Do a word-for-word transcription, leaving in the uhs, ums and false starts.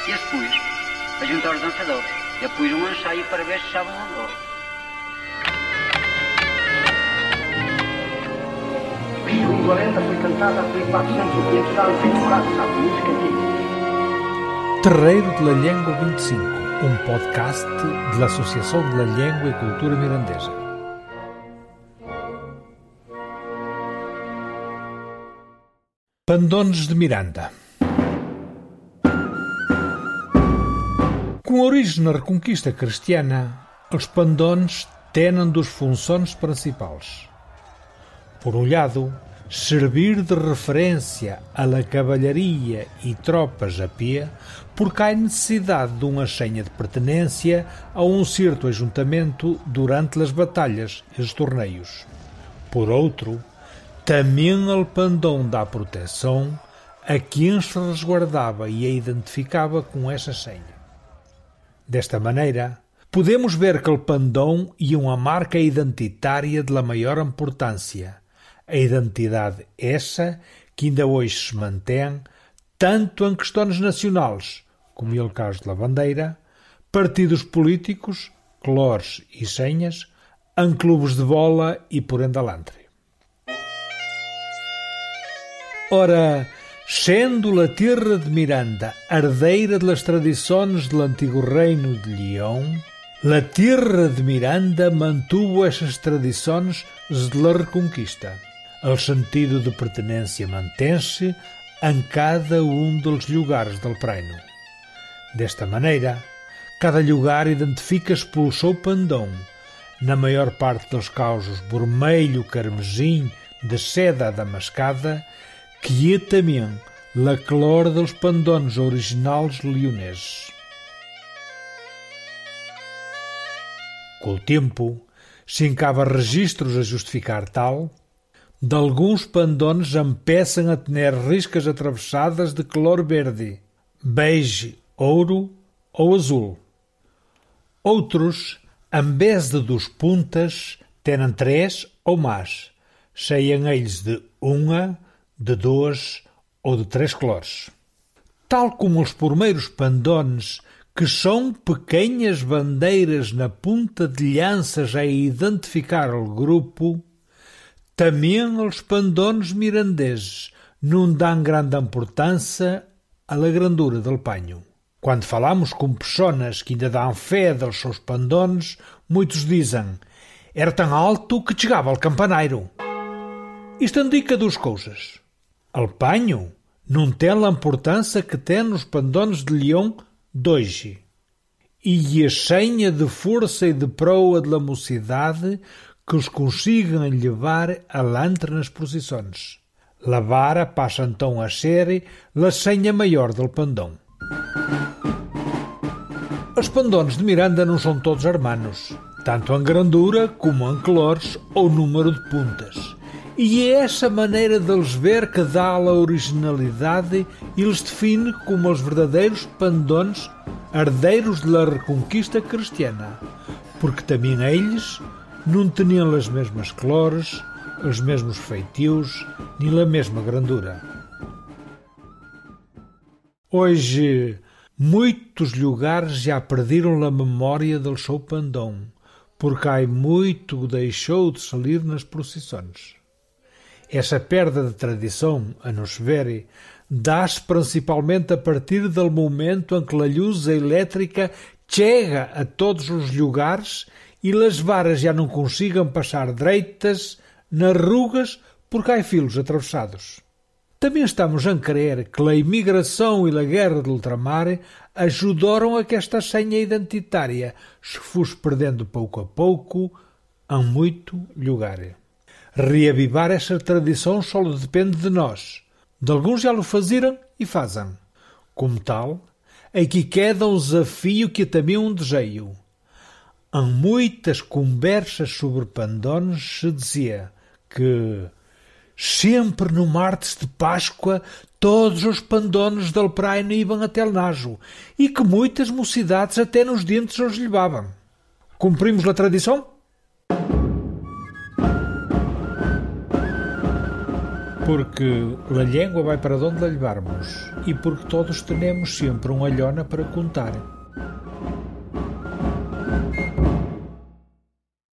E as pus a juntar aos dançadores. Eu pus um ensaio para ver se estavam logo. Segundo a lenda, foi cantada por quatrocentos ou quinhentos anos em Portugal, sabe? Música antiga. Terreiro de la Llengua vinte e cinco, um podcast da Associação de la Llengua e Cultura Mirandesa. Pandones de Miranda. Com origem na Reconquista cristiana, os pandones têm duas funções principais. Por um lado, servir de referência à cavalharia e tropas a pé, porque há necessidade de uma senha de pertenência a um certo ajuntamento durante as batalhas e os torneios. Por outro, também o pandão dá proteção a quem se resguardava e a identificava com essa senha. Desta maneira, podemos ver que o pandão é uma marca identitária de maior importância, a identidade essa que ainda hoje se mantém tanto em questões nacionais, como é o caso da bandeira, partidos políticos, clores e senhas, em clubes de bola e por endalantre. Ora, sendo a terra de Miranda herdeira das tradições do antigo reino de Leão, a terra de Miranda mantuvo essas tradições desde a Reconquista. O sentido de pertenência mantém-se em cada um dos lugares do reino. Desta maneira, cada lugar identifica-se pelo seu pandão, na maior parte dos casos vermelho carmesim de seda damascada, que é também a cor dos pandones originais leoneses. Com o tempo, se encava registros a justificar tal, de alguns pandones empeçam a ter riscas atravessadas de cor verde, bege, ouro ou azul. Outros, em vez de duas pontas, têm três ou mais, sejam eles de uma, de duas ou de três cores. Tal como os primeiros pandones, que são pequenas bandeiras na ponta de lanças a identificar o grupo, também os pandones mirandeses não dão grande importância à grandura do panho. Quando falamos com pessoas que ainda dão fé dos seus pandones, muitos dizem: era tão alto que chegava ao campaneiro. Isto indica duas coisas. O panho não tem a importância que tem os pandones de Leão de hoje. E a senha de força e de proa da mocidade que os consigam levar alante nas procissões. A vara passa então a ser a senha maior do pandão. Os pandones de Miranda não são todos hermanos, tanto em grandura como em clores ou número de pontas. E é essa maneira de eles ver que dá a originalidade e os define como os verdadeiros pandones herdeiros da Reconquista cristiana, porque também eles não tinham as mesmas cores, os mesmos feitios, nem a mesma grandura. Hoje, muitos lugares já perderam a memória do seu pandão, porque há muito deixou de sair nas procissões. Essa perda de tradição, a nos ver, dá-se principalmente a partir do momento em que a luz elétrica chega a todos os lugares e as varas já não consigam passar direitas nas rugas porque há fios atravessados. Também estamos a crer que a imigração e a guerra de ultramar ajudaram a que esta senha identitária se fosse perdendo pouco a pouco em muito lugar. Reavivar essa tradição só depende de nós. De alguns já o faziam e fazem. Como tal, aqui queda um desafio que é também um desejo. Em muitas conversas sobre pandones se dizia que sempre no martes de Páscoa todos os pandones del praino iam até o Najo e que muitas mocidades até nos dentes os levavam. Cumprimos a tradição? Porque a língua vai para onde a levarmos e porque todos temos sempre uma alhona para contar.